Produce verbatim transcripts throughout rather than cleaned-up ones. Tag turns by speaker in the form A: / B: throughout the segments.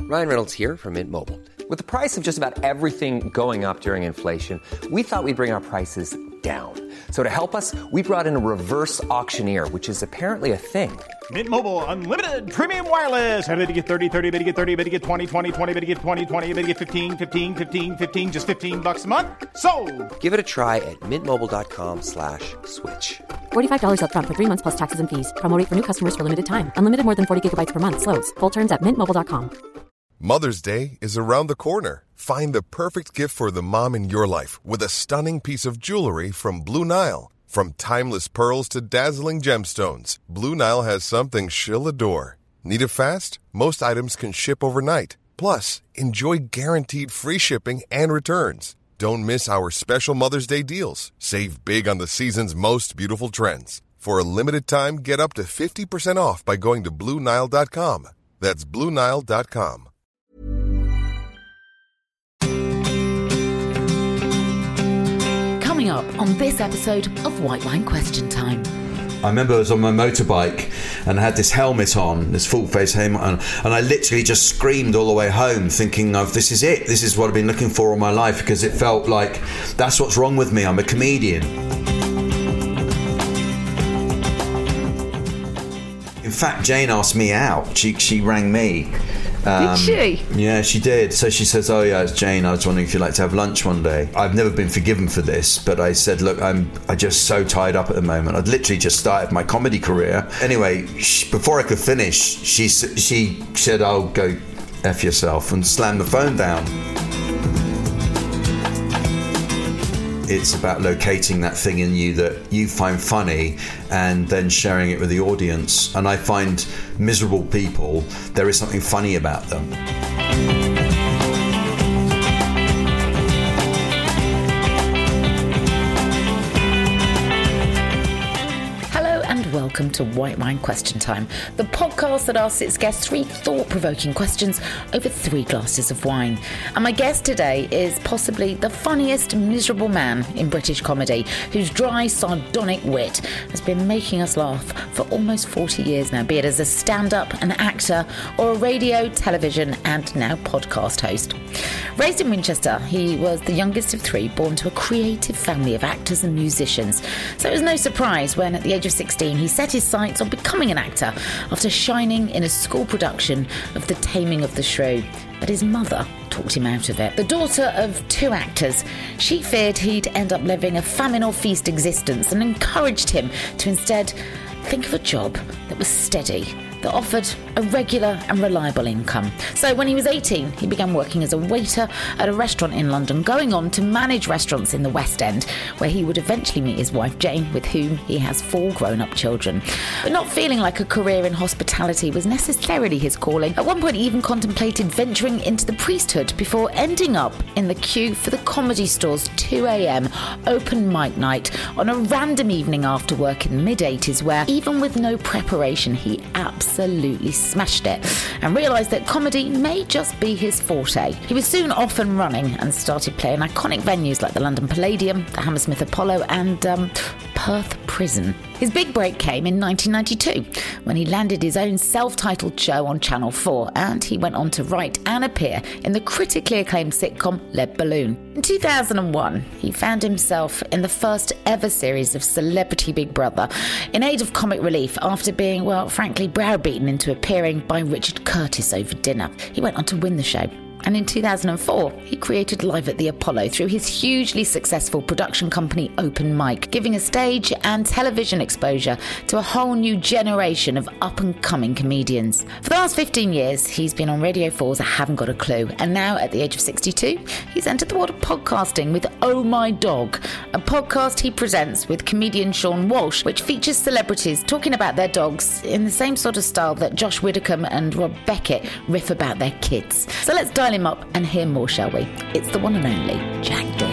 A: Ryan Reynolds here from Mint Mobile. With the price of just about everything going up during inflation, we thought we'd bring our prices down. So to help us, we brought in a reverse auctioneer, which is apparently a thing.
B: Mint Mobile Unlimited Premium Wireless. How to get thirty, thirty, how to get thirty, how to get twenty, twenty, twenty, how to get twenty, twenty, how to get fifteen, fifteen, fifteen, fifteen, just fifteen bucks a month? Sold!
A: Give it a try at mintmobile.com slash switch.
C: forty-five dollars up front for three months plus taxes and fees. Promo rate for new customers for limited time. Unlimited more than forty gigabytes per month. Slows full terms at mint mobile dot com.
D: Mother's Day is around the corner. Find the perfect gift for the mom in your life with a stunning piece of jewelry from Blue Nile. From timeless pearls to dazzling gemstones, Blue Nile has something she'll adore. Need it fast? Most items can ship overnight. Plus, enjoy guaranteed free shipping and returns. Don't miss our special Mother's Day deals. Save big on the season's most beautiful trends. For a limited time, get up to fifty percent off by going to Blue Nile dot com. That's Blue Nile dot com.
E: Coming up on this episode of White Wine Question Time.
F: I remember I was on my motorbike and I had this helmet on, this full face helmet on, and I literally just screamed all the way home thinking of this is it, this is what I've been looking for all my life, because it felt like that's what's wrong with me, I'm a comedian. In fact, Jane asked me out, she, she rang me. Um,
E: did she?
F: Yeah, she did. So she says, oh yeah, it's Jane, I was wondering if you'd like to have lunch one day. I've never been forgiven for this, but I said, look, I'm I just so tied up at the moment. I'd literally just started my comedy career. Anyway, she, before I could finish, she, she said, oh, go F yourself, and slammed the phone down. It's about locating that thing in you that you find funny and then sharing it with the audience. And I find miserable people, there is something funny about them.
E: Welcome to White Wine Question Time, the podcast that asks its guests three thought-provoking questions over three glasses of wine. And my guest today is possibly the funniest miserable man in British comedy, whose dry, sardonic wit has been making us laugh for almost forty years now, be it as a stand-up, an actor, or a radio, television, and now podcast host. Raised in Winchester, he was the youngest of three, born to a creative family of actors and musicians. So it was no surprise when, at the age of sixteen, he set his sights on becoming an actor after shining in a school production of The Taming of the Shrew. But his mother talked him out of it. The daughter of two actors, she feared he'd end up living a famine or feast existence and encouraged him to instead think of a job that was steady, that offered a regular and reliable income. So when he was eighteen, he began working as a waiter at a restaurant in London, going on to manage restaurants in the West End, where he would eventually meet his wife Jane, with whom he has four grown-up children. But not feeling like a career in hospitality was necessarily his calling, at one point he even contemplated venturing into the priesthood before ending up in the queue for the Comedy Store's two a.m. open mic night on a random evening after work in the mid-eighties, where even with no preparation he absolutely absolutely smashed it and realised that comedy may just be his forte. He was soon off and running and started playing iconic venues like the London Palladium, the Hammersmith Apollo and um, Perth Prison. His big break came in nineteen ninety-two when he landed his own self-titled show on Channel four, and he went on to write and appear in the critically acclaimed sitcom Lead Balloon. In two thousand one, he found himself in the first ever series of Celebrity Big Brother in aid of comic relief after being, well, frankly, browbeaten into appearing by Richard Curtis over dinner. He went on to win the show. And in two thousand four, he created Live at the Apollo through his hugely successful production company Open Mic, giving a stage and television exposure to a whole new generation of up-and-coming comedians. For the last fifteen years, he's been on Radio four's I Haven't Got a Clue, and now at the age of sixty-two, he's entered the world of podcasting with Oh My Dog, a podcast he presents with comedian Sean Walsh, which features celebrities talking about their dogs in the same sort of style that Josh Widdicombe and Rob Beckett riff about their kids. So let's dial him up and hear more, shall we? It's the one and only Jack Dee.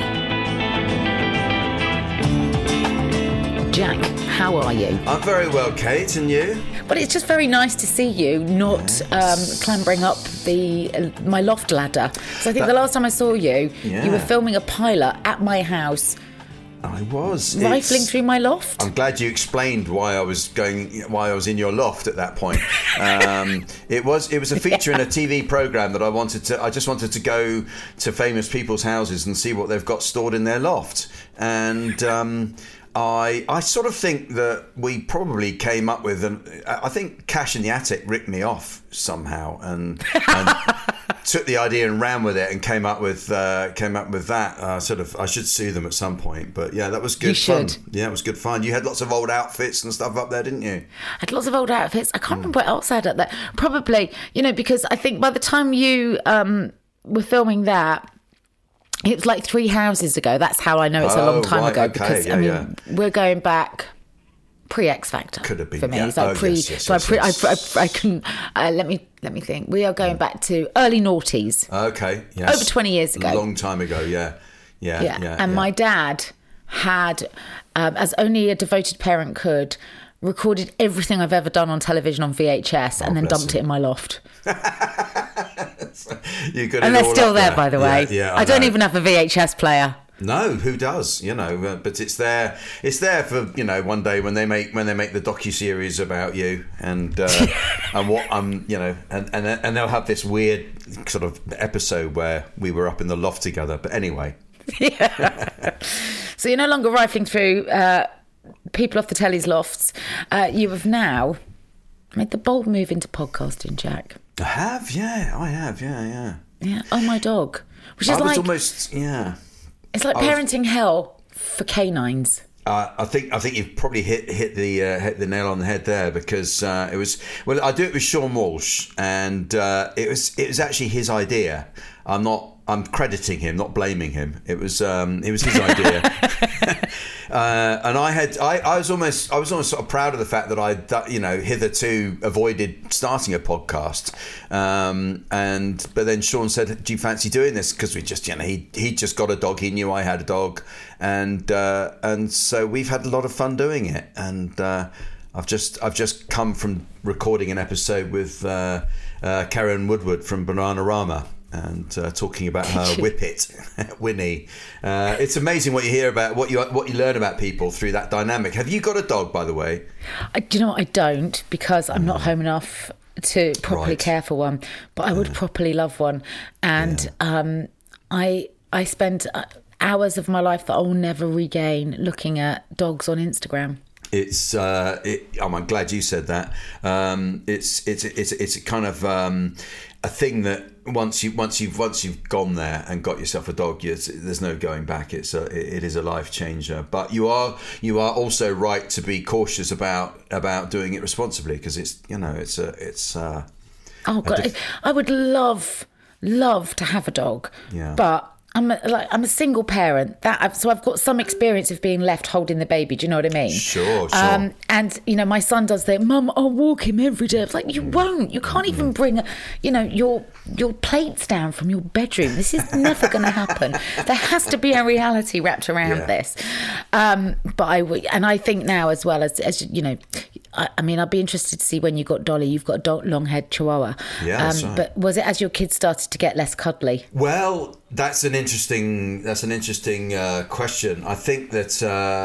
E: Jack, how are you?
F: I'm very well, Kate, and you?
E: Well, it's just very nice to see you not yes. um, clambering up the uh, my loft ladder. So I think that, the last time I saw you, yeah. you were filming a pilot at my house
F: I was
E: rifling
F: It's,
E: through my loft.
F: I'm glad you explained why I was going, why I was in your loft at that point. Um, it was it was a feature in a T V program that I wanted to. I just wanted to go to famous people's houses and see what they've got stored in their loft, and. Um, I I sort of think that we probably came up with, and I think Cash in the Attic ripped me off somehow, and, and took the idea and ran with it, and came up with uh, came up with that. Uh, sort of, I should sue them at some point, but yeah, that was good
E: you
F: fun.
E: should.
F: Yeah, it was good fun. You had lots of old outfits and stuff up there, didn't you?
E: I had lots of old outfits. I can't remember what else I had up there. Probably, you know, because I think by the time you um, were filming that. It was like three houses ago. That's how I know it's a
F: Oh,
E: long time
F: right,
E: ago.
F: okay,
E: Because
F: yeah,
E: I mean,
F: yeah.
E: we're going back pre-X Factor.
F: Could have been,
E: for me.
F: yeah.
E: It's like
F: Oh,
E: pre.
F: yes, yes,
E: so
F: yes,
E: I, pre,
F: yes.
E: I, I, I can uh, let me let me think. We are going back to early noughties.
F: Okay, yes.
E: Over twenty years ago.
F: A long time ago, yeah, yeah,
E: Yeah,
F: yeah.
E: and
F: yeah.
E: my dad had, um, as only a devoted parent could, recorded everything I've ever done on television on V H S, and
F: Oh,
E: then
F: bless
E: dumped
F: him.
E: it in my loft.
F: You got
E: And
F: it
E: they're
F: all
E: still
F: up
E: there, by the way.
F: Yeah, yeah,
E: I, don't
F: know.
E: even have a V H S player.
F: No, who does? You know, uh, but it's there. It's there for, you know, one day when they make when they make the docu-series about you, and uh, and what um you know, and and and they'll have this weird sort of episode where we were up in the loft together. But anyway,
E: So you're no longer rifling through uh, people off the telly's lofts. Uh, you have now made the bold move into podcasting, Jack.
F: I have, yeah, I have, yeah, yeah.
E: Yeah. Oh, my dog. Which
F: I
E: is
F: was
E: like
F: almost, yeah.
E: it's like
F: I was-
E: parenting hell for canines.
F: Uh, I think I think you've probably hit hit the uh, hit the nail on the head there, because uh, it was well I do it with Sean Walsh, and uh, it was it was actually his idea. I'm not I'm crediting him, not blaming him. It was um, it was his idea, uh, and I had I, I was almost I was almost sort of proud of the fact that I you know hitherto avoided starting a podcast, um, and but then Sean said, "Do you fancy doing this?" Because we just you know he he just got a dog, he knew I had a dog, and uh, and so we've had a lot of fun doing it, and uh, I've just I've just come from recording an episode with uh, uh, Karen Woodward from Bananarama. And uh, talking about her whippet, Winnie. Uh, it's amazing what you hear about, what you what you learn about people through that dynamic. Have you got a dog, by the way?
E: I, do you know what? I don't, because I'm not home enough to properly
F: Right.
E: care for one. But I would properly love one, and um, I I spend uh, hours of my life that I will never regain looking at dogs on Instagram.
F: It's. Uh, it, oh, I'm glad you said that. Um, it's it's it's it's a kind of um, a thing that once you once you've once you've gone there and got yourself a dog, you, there's no going back. It's a it is a life changer. But you are you are also right to be cautious about about doing it responsibly, because it's you know it's a it's. Uh,
E: Oh God,
F: diff-
E: I would love love to have a dog,
F: Yeah.
E: but I'm a, like I'm a single parent. That so I've got some experience of being left holding the baby. Do you know what I mean?
F: Sure, sure.
E: Um, and you know, my son does that. Mum, I'll walk him every day. It's like you won't. You can't even bring, you know, your your plates down from your bedroom. This is never going to happen. There has to be a reality wrapped around
F: Yeah.
E: this. Um, but I would, and I think now as well as as you know. I, I mean, I'd be interested to see when you got Dolly. You've got a do- long-haired Chihuahua.
F: Yeah, that's right.
E: But was it as your kids started to get less cuddly?
F: Well, that's an interesting that's an interesting uh, question. I think that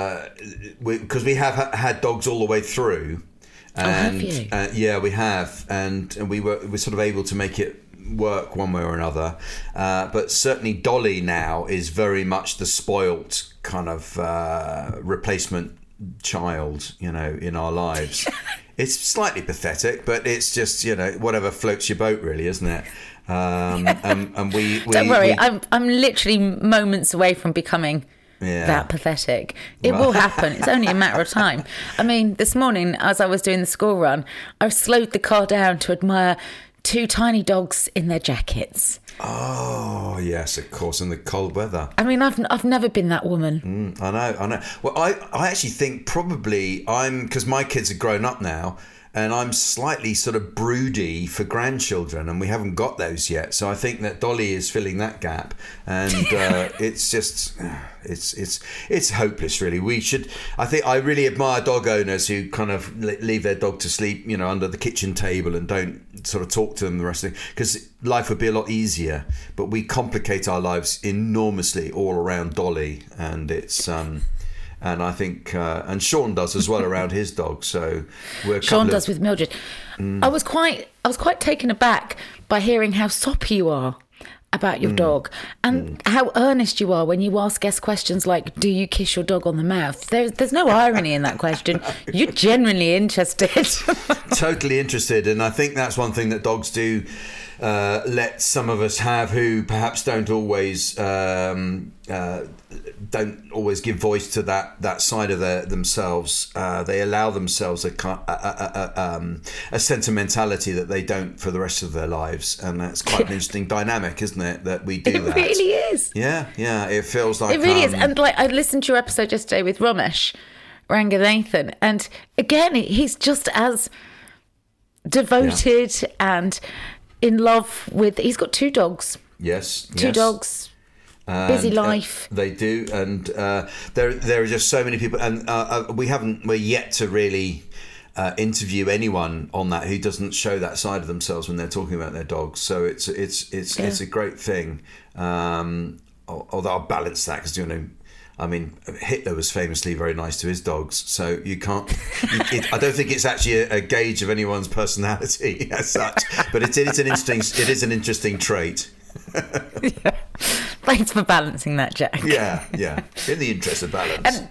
F: because we, we have ha- had dogs all the way through, and
E: Oh, have you?
F: Uh, yeah, we have, and and we were we're sort of able to make it work one way or another. Uh, but certainly Dolly now is very much the spoilt kind of uh, replacement child, you know, in our lives. It's slightly pathetic, but it's just, you know, whatever floats your boat, really, isn't it? Um, and, and we, we
E: Don't worry,
F: we-
E: I'm I'm literally moments away from becoming
F: Yeah.
E: that pathetic. It
F: Right.
E: will happen. It's only a matter of time. I mean, this morning as I was doing the school run, I slowed the car down to admire two tiny dogs in their jackets.
F: Oh yes, of course, in the cold weather.
E: I mean, I've I've never been that woman.
F: Mm, I know, I know. Well, I, I actually think probably I'm, because my kids are grown up now, and I'm slightly sort of broody for grandchildren, and we haven't got those yet. So I think that Dolly is filling that gap, and uh, it's just, it's it's it's hopeless, really. We should. I think I really admire dog owners who kind of le- leave their dog to sleep, you know, under the kitchen table and don't sort of talk to them the rest of the, because life would be a lot easier. But we complicate our lives enormously all around Dolly, and it's um. And I think, uh, and Sean does as well around his dog. So we're a
E: Sean
F: couple
E: does
F: of-
E: with Mildred. Mm. I was quite, I was quite taken aback by hearing how soppy you are about your mm. dog, and mm. how earnest you are when you ask guest questions like, "Do you kiss your dog on the mouth?" There's, there's no irony in that question. You're genuinely interested.
F: Totally interested, and I think that's one thing that dogs do. Uh, let some of us have who perhaps don't always um, uh, don't always give voice to that that side of their, themselves. Uh, they allow themselves a, a, a, a, um, a sentimentality that they don't for the rest of their lives, and that's quite an interesting dynamic, isn't it? That we do
E: it
F: that.
E: It really is.
F: Yeah, yeah. It feels like
E: it really
F: um,
E: is. And like I listened to your episode yesterday with Ramesh Ranganathan, and again, he's just as devoted yeah. and in love with. He's got two dogs.
F: Yes,
E: two
F: yes.
E: dogs.
F: And,
E: busy life.
F: Uh, they do, and uh, there there are just so many people, and uh, uh, we haven't we're yet to really uh, interview anyone on that who doesn't show that side of themselves when they're talking about their dogs. So it's it's it's yeah. it's a great thing. Um, although I'll balance that because you know. I mean, Hitler was famously very nice to his dogs, so you can't. It, I don't think it's actually a, a gauge of anyone's personality as such, but it, it is an interesting. It is an interesting trait.
E: Yeah. Thanks for balancing that, Jack.
F: Yeah, yeah. In the interest of balance.
E: And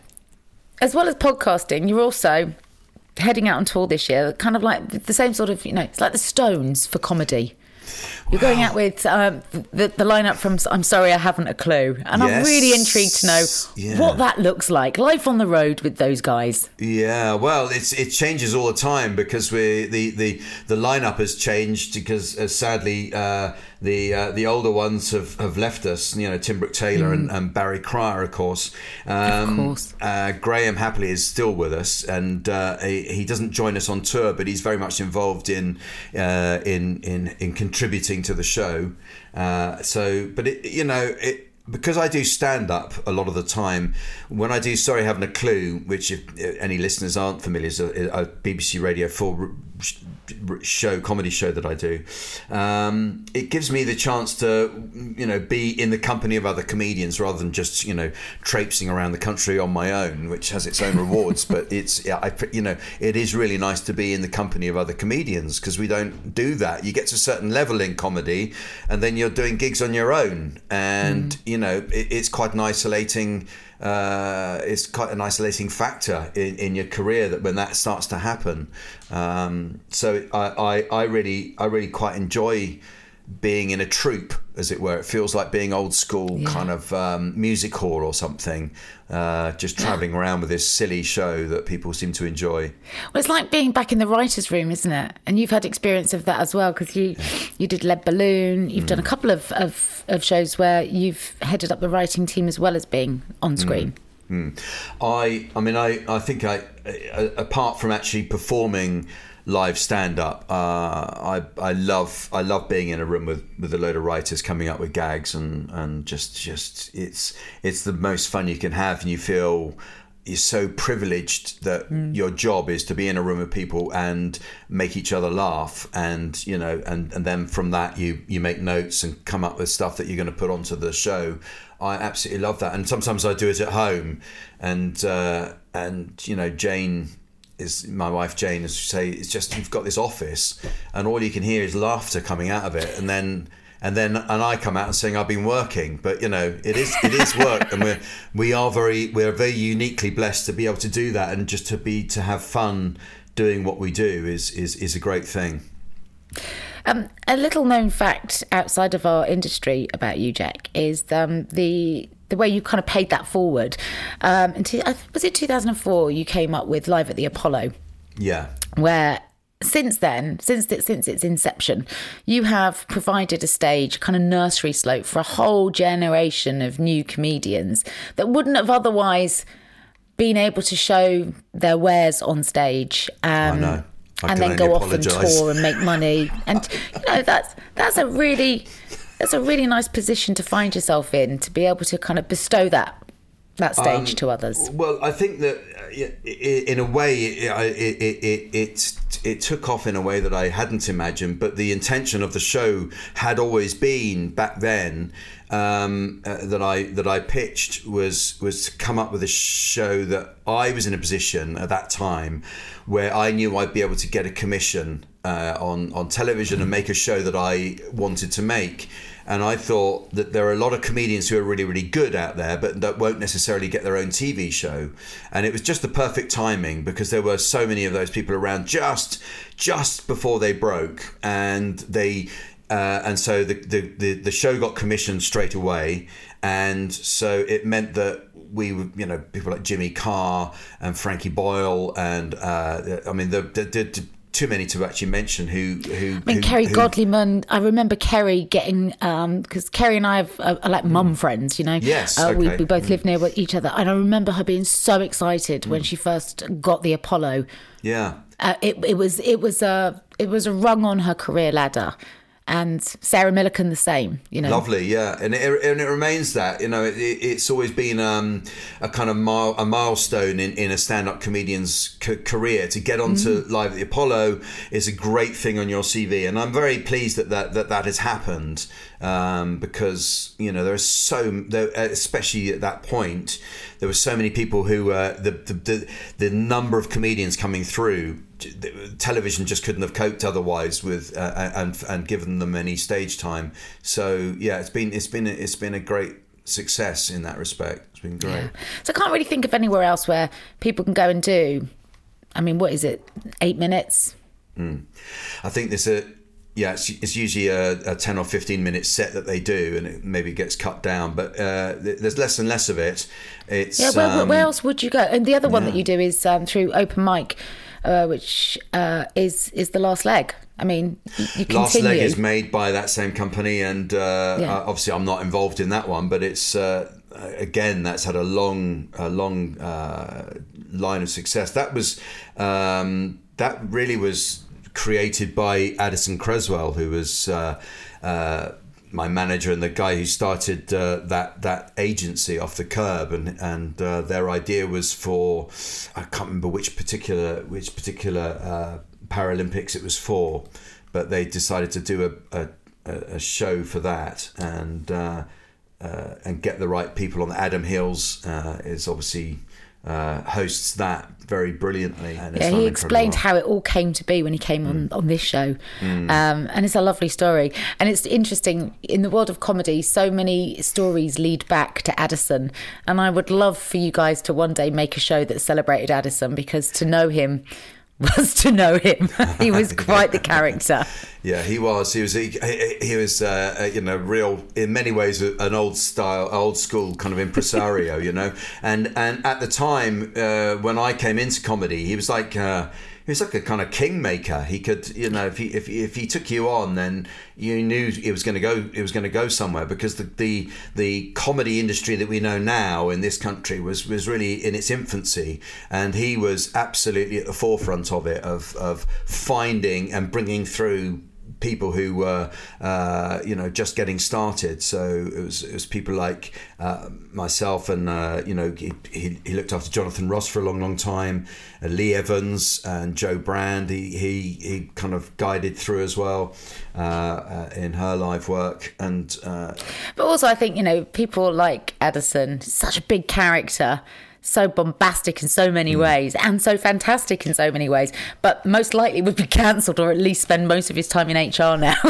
E: as well as podcasting, you're also heading out on tour this year, kind of like the same sort of, you know, it's like the Stones for comedy. You're wow. going out with um, the, the lineup from I'm Sorry I Haven't a Clue. And yes. I'm really intrigued to know yeah. what that looks like. Life on the road with those guys.
F: Yeah, well, it's it changes all the time because we the, the, the lineup has changed because uh, sadly uh, the uh, the older ones have, have left us. You know, Tim Brooke Taylor mm. and, and Barry Cryer, of course. Um,
E: of course.
F: Uh, Graham Happily is still with us, and uh, he, he doesn't join us on tour, but he's very much involved in uh, in in in contributing to the show. Uh, so, but it, you know, it. Because I do stand up a lot of the time, when I do Sorry I Haven't a Clue, which if any listeners aren't familiar, is a, a B B C Radio four show, comedy show that I do, um, it gives me the chance to, you know, be in the company of other comedians rather than just, you know, traipsing around the country on my own, which has its own rewards. But it's, yeah, I, you know, it is really nice to be in the company of other comedians because we don't do that. You get to a certain level in comedy and then you're doing gigs on your own, and mm. you know, it, it's quite an isolating uh, it's quite an isolating factor in, in your career that when that starts to happen. Um, so I, I, I really I really quite enjoy being in a troupe, as it were. It feels like being old school, yeah. kind of um, music hall or something, uh, just travelling around with this silly show that people seem to enjoy.
E: Well, it's like being back in the writer's room, isn't it? And you've had experience of that as well, because you yeah. you did Lead Balloon, you've mm. done a couple of, of, of shows where you've headed up the writing team as well as being on screen.
F: Mm. Mm. I, I mean, I, I think I, apart from actually performing live stand-up, uh, I I love I love being in a room with, with a load of writers coming up with gags, and, and just just it's it's the most fun you can have, and you feel you're so privileged that mm. your job is to be in a room of people and make each other laugh, and you know and, and then from that you you make notes and come up with stuff that you're going to put onto the show. I absolutely love that, and sometimes I do it at home, and uh, and you know Jane is my wife Jane, as you say, it's just you've got this office and all you can hear is laughter coming out of it, and then and then and I come out and saying I've been working, but you know it is it is work, and we're we are very we're very uniquely blessed to be able to do that, and just to be to have fun doing what we do is is is a great thing.
E: Um, a little known fact outside of our industry about you, Jack, is um, the the way you kind of paid that forward. Um, in two, was it two thousand four you came up with Live at the Apollo?
F: Yeah.
E: Where since then, since it, since its inception, you have provided a stage, kind of nursery slope for a whole generation of new comedians that wouldn't have otherwise been able to show their wares on stage. Um,
F: I know. I
E: and then go off and tour and make money, and you know that's that's a really that's a really nice position to find yourself in, to be able to kind of bestow that that stage um, to others.
F: Well, I think that in a way, it, it, it, it, it took off in a way that I hadn't imagined. But the intention of the show had always been back then um, uh, that I that I pitched was was to come up with a show that I was in a position at that time where I knew I'd be able to get a commission uh, on on television and make a show that I wanted to make. And I thought that there are a lot of comedians who are really, really good out there, but that won't necessarily get their own T V show. And it was just the perfect timing because there were so many of those people around just just before they broke. And they uh, and so the, the, the, the show got commissioned straight away. And so it meant that we were, you know, people like Jimmy Carr and Frankie Boyle and, uh, I mean, the, the, the too many to actually mention who who
E: I mean
F: who,
E: Kerry
F: who,
E: Godliman. I remember Kerry getting um because Kerry and I have, are, are like mum friends, you know.
F: Yes,
E: uh,
F: okay.
E: we, we both live near each other, and I remember her being so excited when she first got the Apollo.
F: Yeah,
E: uh, it it was it was a it was a rung on her career ladder. And Sarah Millican the same, you know.
F: Lovely, yeah, and it, and it remains that, you know, it, it's always been um, a kind of mile, a milestone in, in a stand-up comedian's c- career. To get onto mm. Live at the Apollo is a great thing on your C V, and I'm very pleased that that that, that has happened um, because you know there are so, there, especially at that point, there were so many people who uh, the, the the the number of comedians coming through. Television just couldn't have coped otherwise with uh, and and given them any stage time. So yeah, it's been it's been it's been a great success in that respect. It's been great. Yeah.
E: So I can't really think of anywhere else where people can go and do. I mean, what is it? Eight minutes.
F: Mm. I think there's a yeah. It's, it's usually a, a ten or fifteen minute set that they do, and it maybe gets cut down. But uh, there's less and less of it. It's
E: yeah. Where,
F: um,
E: where else would you go? And the other one
F: yeah.
E: that you do is um, through Open Mic. Uh, which uh, is is the Last Leg. I mean, you, you continue.
F: Last Leg is made by that same company, and uh,
E: yeah.
F: uh, obviously I'm not involved in that one. But it's uh, again that's had a long, a long uh, line of success. That was um, that really was created by Addison Creswell, who was. Uh, uh, my manager and the guy who started uh, that that agency Off the Curb, and and uh, their idea was for I can't remember which particular which particular uh, Paralympics it was for, but they decided to do a a, a show for that and uh, uh, and get the right people on. Adam Hills uh, is obviously. Uh, hosts that very brilliantly. And
E: yeah, he explained how it all came to be when he came on, mm. on this show. Mm. Um, and it's a lovely story. And it's interesting, in the world of comedy, so many stories lead back to Addison. And I would love for you guys to one day make a show that celebrated Addison, because to know him was to know him. He was quite yeah. the character.
F: Yeah, he was. He was. He, he was. Uh, you know, real in many ways an old style, old school kind of impresario. You know, and and at the time uh, when I came into comedy, he was like. Uh, He was like a kind of kingmaker. He could, you know, if he if if he took you on, then you knew it was going to go. It was going to go somewhere, because the, the the comedy industry that we know now in this country was was really in its infancy, and he was absolutely at the forefront of it, of of finding and bringing through people who were, uh, you know, just getting started. So it was it was people like uh, myself, and uh, you know, he, he he looked after Jonathan Ross for a long, long time, uh, Lee Evans and Joe Brand. He he he kind of guided through as well uh, uh, in her live work, and. Uh,
E: but also, I think, you know, people like Addison, such a big character. So bombastic in so many mm. ways, and so fantastic in so many ways, but most likely would be cancelled, or at least spend most of his time in H R now.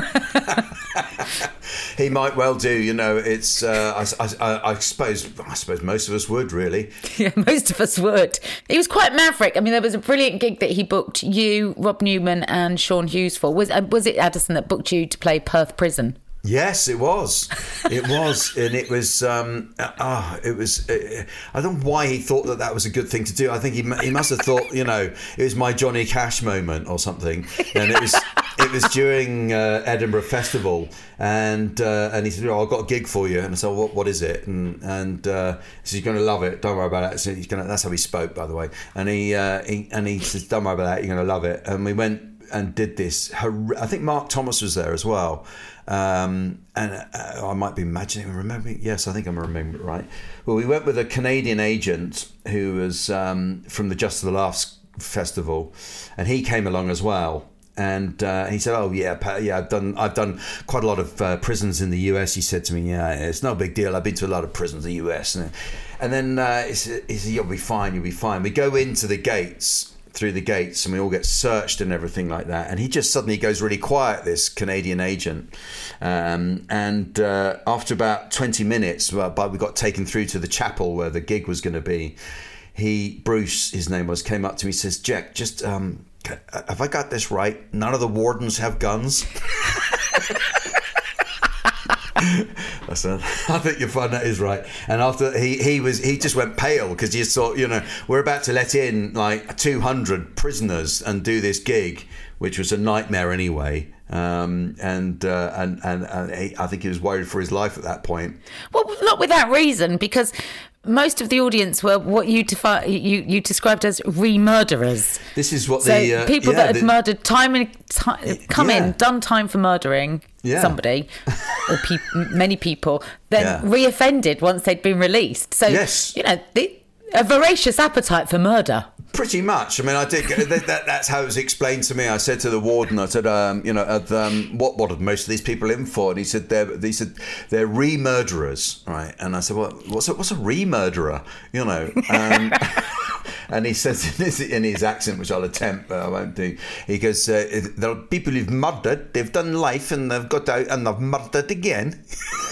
F: He might well do. You know, it's. Uh, I, I, I suppose. I suppose most of us would, really.
E: Yeah, most of us would. He was quite maverick. I mean, there was a brilliant gig that he booked you, Rob Newman, and Sean Hughes for. Was uh, was it Addison that booked you to play Perth Prison?
F: Yes, it was. It was, and it was. Um, ah, it was. Uh, I don't know why he thought that that was a good thing to do. I think he he must have thought, you know, it was my Johnny Cash moment or something, and it was it was during uh, Edinburgh Festival, and uh, and he said, "Oh, I've got a gig for you," and I said, well, "What what is it?" And and uh, he said, "You're going to love it. Don't worry about it." So he's going. That's how he spoke, by the way. And he uh, he and he says, "Don't worry about that. You're going to love it." And we went. and did this. Hor- I think Mark Thomas was there as well. Um, and uh, I might be imagining, remembering. Yes, I think I'm remembering it right. Well, we went with a Canadian agent who was um, from the Just for the Laughs festival, and he came along as well. And uh, he said, "Oh yeah, Pat, yeah, I've done, I've done quite a lot of uh, prisons in the U S." He said to me, "Yeah, it's no big deal. I've been to a lot of prisons in the U S" And, and then uh, he said, "You'll be fine. You'll be fine." We go into the gates. through the gates, and we all get searched and everything like that, and he just suddenly goes really quiet, this Canadian agent, um, and uh, after about twenty minutes, uh, but we got taken through to the chapel where the gig was going to be. He Bruce, his name was, came up to me, says, "Jack, just um, have I got this right? None of the wardens have guns?" I said, "I think you'll find that is right." And after he, he was, he just went pale because he thought, you know, we're about to let in like two hundred prisoners and do this gig, which was a nightmare anyway. Um, and, uh, and and and he, I think he was worried for his life at that point.
E: Well, not without reason, because most of the audience were what you defi- you you described as re-murderers.
F: This is what
E: so
F: the uh,
E: people
F: yeah,
E: that had
F: the,
E: murdered time and time, come
F: yeah.
E: in, done time for murdering
F: yeah.
E: somebody or pe- many people, then
F: yeah.
E: re-offended once they'd been released. So
F: yes.
E: you know, the, a voracious appetite for murder.
F: Pretty much. I mean, I did. That, that, that's how it was explained to me. I said to the warden, I said, um, you know, um, what what are most of these people in for? And he said, they're he said they're re-murderers, right? And I said, well, what's a, what's a re-murderer? You know. Um, and he says in his, in his accent, which I'll attempt, but I won't do. He goes, uh, there are people who've murdered, they've done life, and they've got out, and they've murdered again.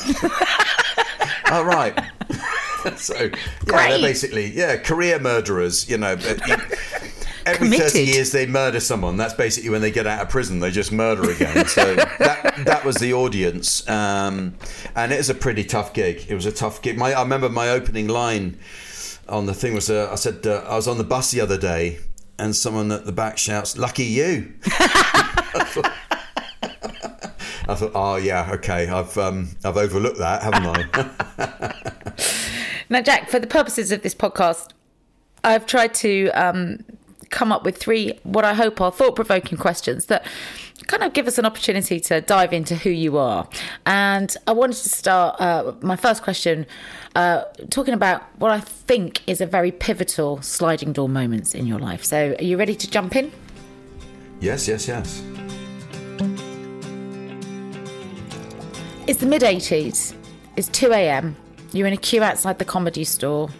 F: All right. So yeah,
E: Great.
F: They're basically yeah career murderers. You know, but you, every
E: Committed.
F: thirty years they murder someone. That's basically when they get out of prison, they just murder again. So that that was the audience, um, and it was a pretty tough gig. It was a tough gig. My I remember my opening line on the thing was uh, I said uh, I was on the bus the other day, and someone at the back shouts, "Lucky you." I thought, I thought, oh yeah, okay, I've um, I've overlooked that, haven't I?
E: Now, Jack, for the purposes of this podcast, I've tried to um, come up with three, what I hope are thought-provoking questions that kind of give us an opportunity to dive into who you are. And I wanted to start uh, my first question uh, talking about what I think is a very pivotal sliding door moments in your life. So are you ready to jump in?
F: Yes, yes, yes.
E: It's the mid-eighties. It's two a.m. You're in a queue outside the Comedy Store.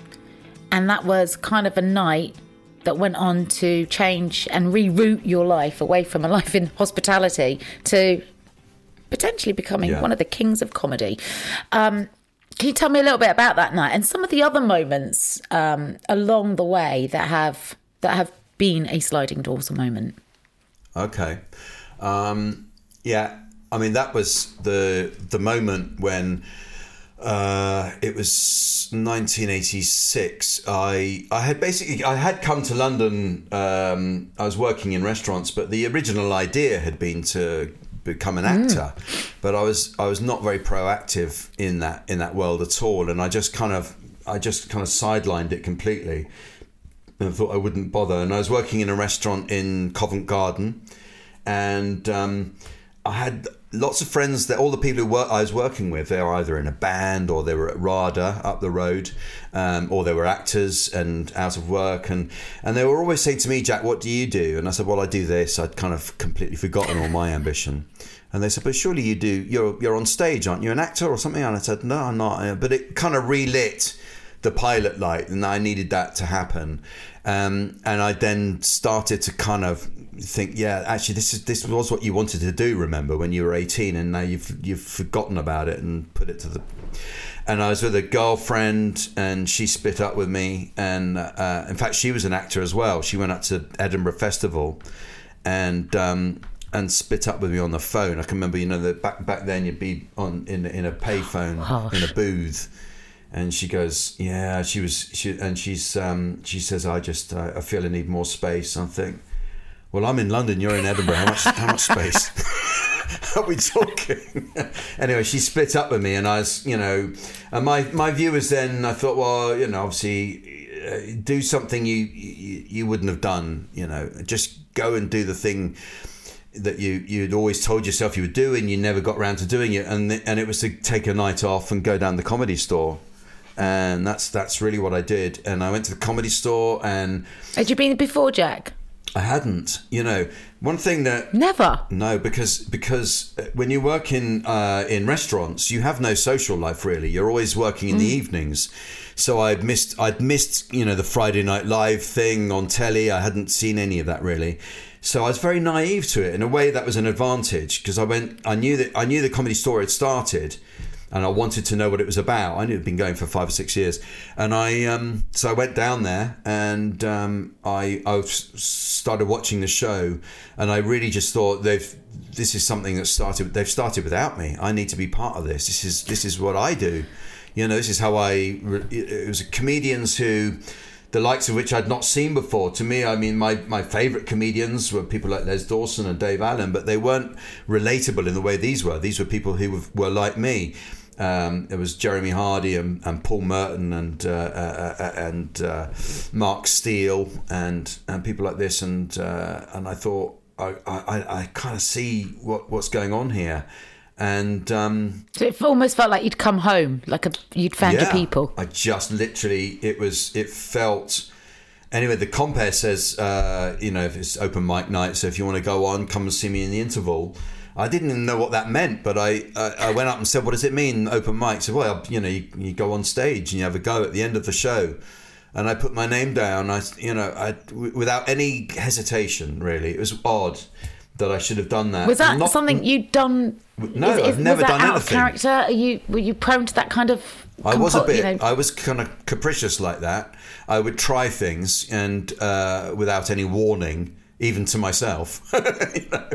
E: And that was kind of a night that went on to change and reroute your life away from a life in hospitality to potentially becoming
F: yeah.
E: one of the kings of comedy. Um, can you tell me a little bit about that night and some of the other moments um, along the way that have that have been a sliding doors moment?
F: Okay. Um, yeah. I mean, that was the the moment when uh, it was nineteen eighty-six. I I had basically I had come to London. Um, I was working in restaurants, but the original idea had been to become an actor, mm. but I was I was not very proactive in that in that world at all, and I just kind of I just kind of sidelined it completely, and thought I wouldn't bother. And I was working in a restaurant in Covent Garden, and um, I had lots of friends that all the people who work, I was working with, they were either in a band or they were at RADA up the road, um, or they were actors and out of work, and and they were always saying to me, "Jack, what do you do?" And I said, "Well, I do this." I'd kind of completely forgotten all my ambition. And they said, "But surely you do, you're you're on stage, aren't you, an actor or something?" And I said, "No, I'm not." But it kind of relit the pilot light, and I needed that to happen. Um, and I then started to kind of think, yeah, actually, this is this was what you wanted to do. Remember when you were eighteen, and now you've you've forgotten about it and put it to the. And I was with a girlfriend, and she split up with me. And uh, in fact, she was an actor as well. She went up to Edinburgh Festival, and um, and split up with me on the phone. I can remember, you know, that back back then you'd be on in in a payphone
E: oh.
F: in a booth. And she goes, yeah, she was, she, and she's, um, she says, I just, uh, I feel I need more space. And I think, well, I'm in London, you're in Edinburgh. How much, how much space are we talking? Anyway, she split up with me, and I was, you know, and my, my view was then, I thought, well, you know, obviously, do something you, you you wouldn't have done. You know, just go and do the thing that you you'd always told yourself you would do, and you never got around to doing it. And and it was to take a night off and go down the Comedy Store. And that's that's really what I did. And I went to the Comedy Store. And
E: had you been before, Jack?
F: I hadn't. You know, one thing that
E: never.
F: No, because because when you work in uh, in restaurants, you have no social life really. You're always working in mm. the evenings. So I'd missed I'd missed you know the Friday Night Live thing on telly. I hadn't seen any of that really. So I was very naive to it. In a way, that was an advantage because I went. I knew that I knew the Comedy Store had started. And I wanted to know what it was about. I knew it had been going for five or six years. And I, um, so I went down there and um, I, I started watching the show. And I really just thought they've, this is something that started, they've started without me. I need to be part of this. This is, this is what I do. You know, this is how I, it was comedians who, the likes of which I'd not seen before. To me, I mean, my, my favourite comedians were people like Les Dawson and Dave Allen, but they weren't relatable in the way these were. These were people who were, were like me. Um, it was Jeremy Hardy and, and Paul Merton and uh, uh, and uh, Mark Steele and and people like this, and uh, and I thought I I, I kind of see what, what's going on here, and um,
E: so it almost felt like you'd come home, like a, you'd found
F: yeah,
E: your people.
F: I just literally it was it felt. Anyway, the compere says uh, you know if it's open mic night, so if you want to go on, come and see me in the interval. I didn't even know what that meant, but I, I, I went up and said, what does it mean, open mic? So, well, you know, you, you go on stage and you have a go at the end of the show. And I put my name down, I, you know, I, without any hesitation, really. It was odd that I should have done that.
E: Was that
F: Not,
E: something you'd done?
F: No,
E: is, is,
F: I've never
E: was that
F: done
E: out
F: anything.
E: Of character? Are you, were you prone to that kind of...
F: I was a bit,
E: you know?
F: I was kind of capricious like that. I would try things and uh, without any warning, even to myself. you know?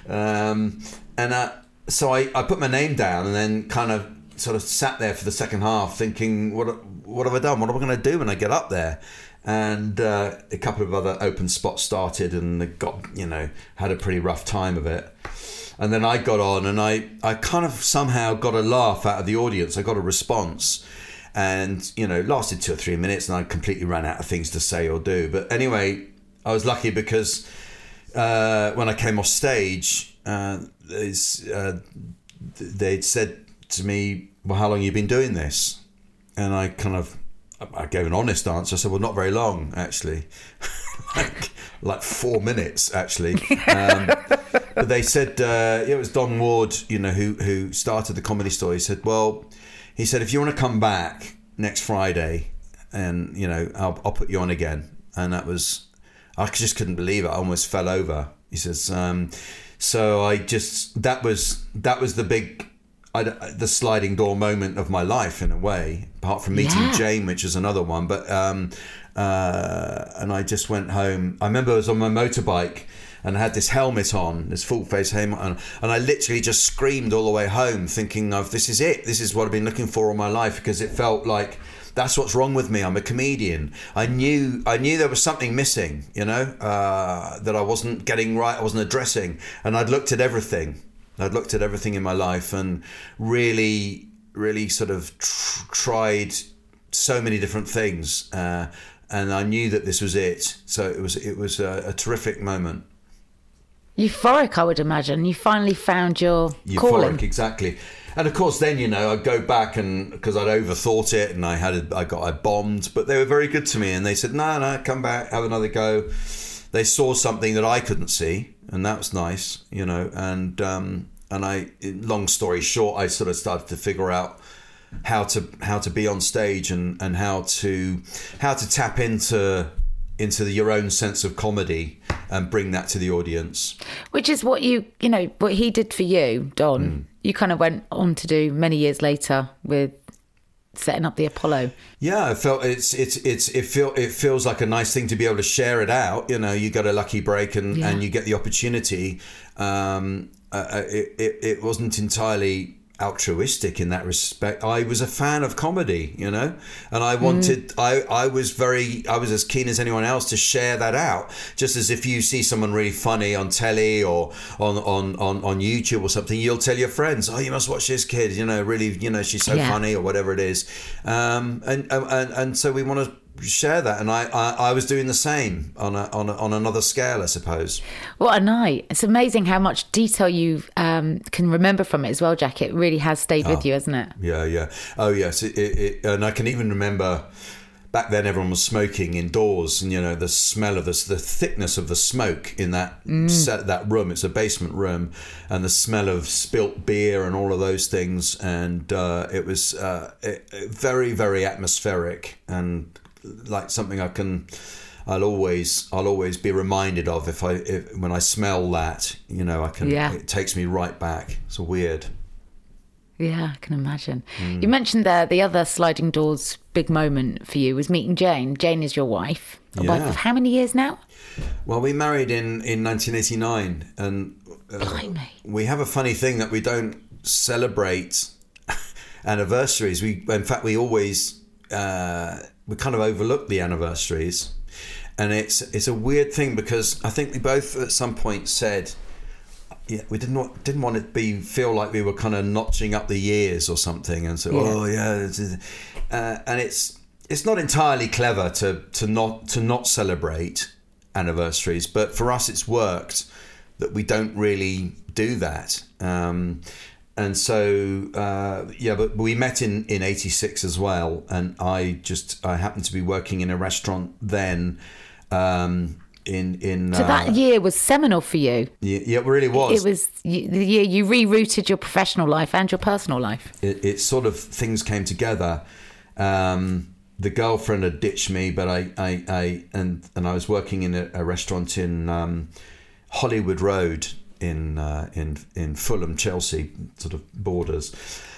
F: um, and uh, so I, I put my name down and then kind of sort of sat there for the second half thinking, what what have I done? What am I going to do when I get up there? And uh, a couple of other open spots started and it got, you know, had a pretty rough time of it. And then I got on and I, I kind of somehow got a laugh out of the audience. I got a response and, you know, lasted two or three minutes and I completely ran out of things to say or do. But anyway, I was lucky because uh, when I came off stage, uh, uh, they'd said to me, well, how long have you been doing this? And I kind of, I gave an honest answer. I said, well, not very long, actually. like, like four minutes, actually. Um, but they said, uh, it was Don Ward, you know, who, who started the Comedy Store. He said, well, he said, if you want to come back next Friday and, you know, I'll, I'll put you on again. And that was, I just couldn't believe it. I almost fell over. He says, um, so I just, that was, that was the big, I, the sliding door moment of my life in a way, apart from meeting
E: yeah.
F: Jane, which is another one. But, um, uh, and I just went home. I remember I was on my motorbike and I had this helmet on, this full face helmet on, and I literally just screamed all the way home thinking of, this is it. This is what I've been looking for all my life, because it felt like, that's what's wrong with me. I'm a comedian. I knew I knew there was something missing, you know, uh, that I wasn't getting right, I wasn't addressing. And I'd looked at everything. I'd looked at everything in my life and really, really sort of tr- tried so many different things. Uh, and I knew that this was it. So it was it was a, a terrific moment.
E: Euphoric, I would imagine. You finally found your
F: Euphoric,
E: calling.
F: Exactly. And of course, then, you know, I'd go back and because I'd overthought it and I had, a, I got, I bombed, but they were very good to me and they said, no, no, come back, have another go. They saw something that I couldn't see and that was nice, you know, and, um, and I, long story short, I sort of started to figure out how to, how to be on stage and, and how to, how to tap into, into the, your own sense of comedy and bring that to the audience.
E: Which is what you, you know, what he did for you, Don. Mm. You kind of went on to do many years later with setting up the Apollo. Yeah,
F: I felt it's it's it's it feel it feels like a nice thing to be able to share it out. You know, you got a lucky break and, yeah. and you get the opportunity. Um, uh, it, it it wasn't entirely altruistic in that respect. I was a fan of comedy, you know, and I wanted, mm. I, I was very, I was as keen as anyone else to share that out. Just as if you see someone really funny on telly or on, on, on, on YouTube or something, you'll tell your friends, oh, you must watch this kid, you know, really, you know, she's so yeah. funny or whatever it is. Um, and, and, and so we want to share that, and I, I, I was doing the same on a, on a, on another scale, I suppose.
E: What a night! It's amazing how much detail you um, can remember from it as well, Jack. It really has stayed with
F: Oh,
E: you, hasn't it?
F: Yeah, yeah. Oh, yes. It, it, it, and I can even remember back then everyone was smoking indoors, and you know the smell of this, the thickness of the smoke in that
E: Mm.
F: set, that room. It's a basement room, and the smell of spilt beer and all of those things. And uh, it was uh, it, it very, very atmospheric, and like something I can. I'll always, I'll always be reminded of if I, if, when I smell that. You know, I can.
E: Yeah.
F: It takes me right back. It's weird.
E: Yeah, I can imagine.
F: Mm.
E: You mentioned there the other sliding doors big moment for you was meeting Jane. Jane is your wife. A wife
F: Yeah.
E: of how many years now?
F: Well, we married in, in nineteen eighty-nine, and uh,
E: Blimey.
F: we have a funny thing that we don't celebrate anniversaries. We, in fact, we always uh, we kind of overlook the anniversaries, and it's it's a weird thing because I think we both at some point said, yeah, we didn't want, didn't want to be feel like we were kind of notching up the years or something, and so
E: Yeah.
F: oh yeah, this is- uh, and it's it's not entirely clever to to not to not celebrate anniversaries, but for us it's worked that we don't really do that. Um, and so uh, yeah, but we met in in eighty-six as well, and I just I happened to be working in a restaurant then. Um, in in
E: So
F: uh,
E: that year was seminal for you.
F: yeah, yeah, it really was.
E: It was y- the year you rerouted your professional life and your personal life.
F: It, it sort of things came together. Um, the girlfriend had ditched me, but I, I, I and and I was working in a, a restaurant in um, Hollywood Road in uh, in in Fulham, Chelsea, sort of borders.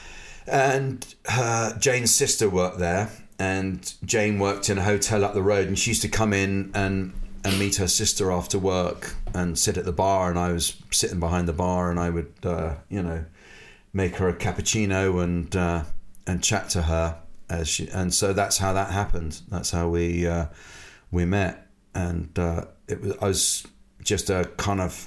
F: And her, Jane's sister worked there, and Jane worked in a hotel up the road, and she used to come in and. and meet her sister after work and sit at the bar, and I was sitting behind the bar, and I would, uh, you know, make her a cappuccino and uh, and chat to her as she, and so that's how that happened. That's how we uh, we met, and uh, it was I was just a kind of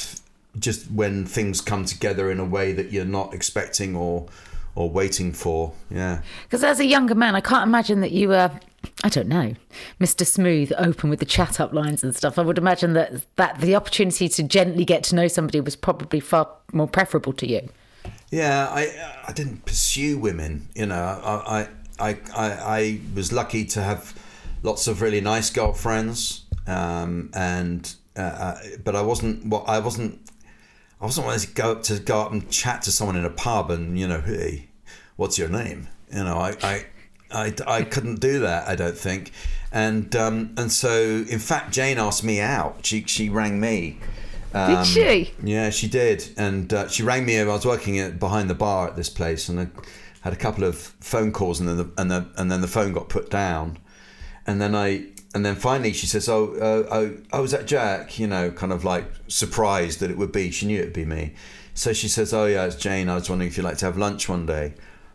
F: just when things come together in a way that you're not expecting or or waiting for, yeah.
E: Because as a younger man, I can't imagine that you were, I don't know, Mister Smooth, open with the chat up lines and stuff. I would imagine that that the opportunity to gently get to know somebody was probably far more preferable to you.
F: Yeah, I I didn't pursue women, you know. I I I, I was lucky to have lots of really nice girlfriends, um, and uh, but I wasn't what I wasn't I wasn't wanting to go up to go up and chat to someone in a pub and, you know, hey, what's your name? You know, I I, I, I couldn't do that, I don't think, and um, and so in fact Jane asked me out. She she rang me. Um,
E: Did she?
F: Yeah, she did, and uh, she rang me. I was working at, behind the bar at this place, and I had a couple of phone calls, and then the, and the, and then the phone got put down, and then I and then finally she says, "Oh, uh, oh, oh, is that Jack?" You know, kind of like surprised that it would be. She knew it'd be me, so she says, "Oh yeah, it's Jane. I was wondering if you'd like to have lunch one day,"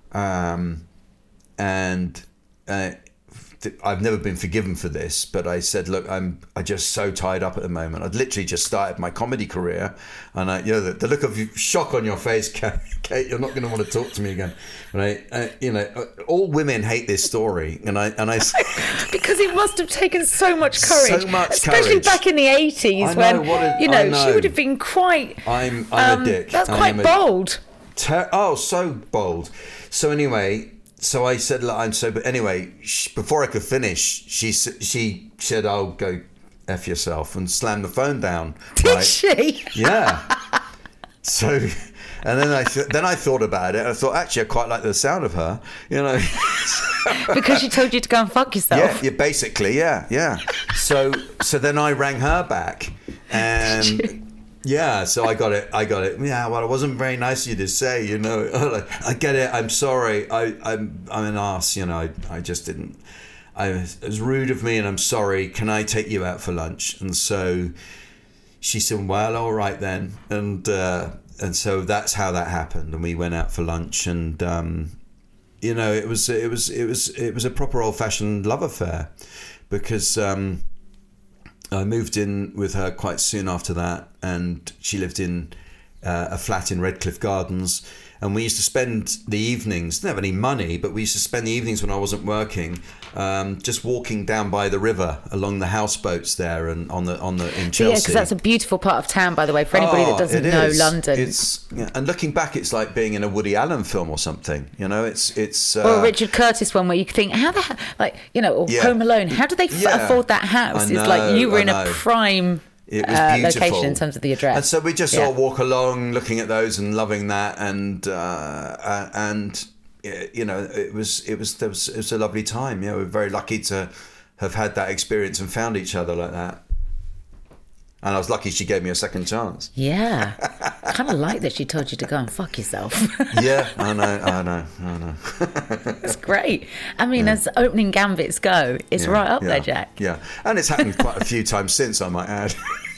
F: um, and. Uh, I've never been forgiven for this, but I said, look, I'm I just so tied up at the moment. I'd literally just started my comedy career, and I, you know, the, the look of shock on your face, Kate, Kate you're not going to want to talk to me again. But I, I, you know, all women hate this story, and I and I
E: because it must have taken so much courage,
F: so much
E: especially
F: courage.
E: back in the eighties
F: I know,
E: when
F: what a-
E: you know,
F: I know.
E: she would have been quite.
F: I'm I'm
E: um,
F: a dick.
E: That's
F: I
E: quite
F: am a-
E: bold.
F: Ter- oh, so bold. So anyway, so I said, look, I'm so. But anyway, sh- before I could finish, she s- she said, "I'll go f yourself," and slammed the phone down.
E: Did
F: right?
E: she?
F: Yeah. So, and then I th- then I thought about it. I thought, actually, I quite like the sound of her. You know.
E: Because she told you to go and fuck yourself.
F: Yeah, yeah, basically, yeah, yeah. So, so then I rang her back, and yeah, so I got it, I got it. Yeah, well, it wasn't very nice of you to say, you know. Like, I get it. I'm sorry. I, I'm, I'm an arse. You know, I, I just didn't. I it was rude of me, and I'm sorry. Can I take you out for lunch? And so she said, well, all right then, and uh, and so that's how that happened, and we went out for lunch, and. Um, You know, it was it was it was it was a proper old-fashioned love affair, because um, I moved in with her quite soon after that, and she lived in uh, a flat in Redcliffe Gardens. And we used to spend the evenings, didn't have any money, but we used to spend the evenings when I wasn't working, um, just walking down by the river along the houseboats there and on the on the in Chelsea.
E: Yeah, because that's a beautiful part of town, by the way, for anybody
F: oh,
E: that doesn't
F: it
E: know
F: is.
E: London.
F: It's yeah, and looking back, it's like being in a Woody Allen film or something. You know, it's it's uh,
E: or a Richard Curtis one where you think, how the hell, like, you know, or
F: Yeah.
E: Home Alone, how do they f-
F: Yeah.
E: afford that house?
F: I
E: It's
F: know,
E: like you were
F: I
E: in a
F: know.
E: prime
F: It was
E: uh,
F: beautiful.
E: location in terms of the address.
F: And so we just
E: Yeah.
F: sort of walk along, looking at those and loving that, and uh, and you know, it was it was there was it was a lovely time. Yeah, we're very lucky to have had that experience and found each other like that. And I was lucky she gave me a second chance.
E: Yeah. I kind of like that she told you to go and fuck yourself.
F: Yeah, I know, I know, I know.
E: It's great. I mean, yeah. as opening gambits go, it's
F: yeah,
E: right up
F: yeah,
E: there, Jack.
F: Yeah, and it's happened quite a few times since, I might add.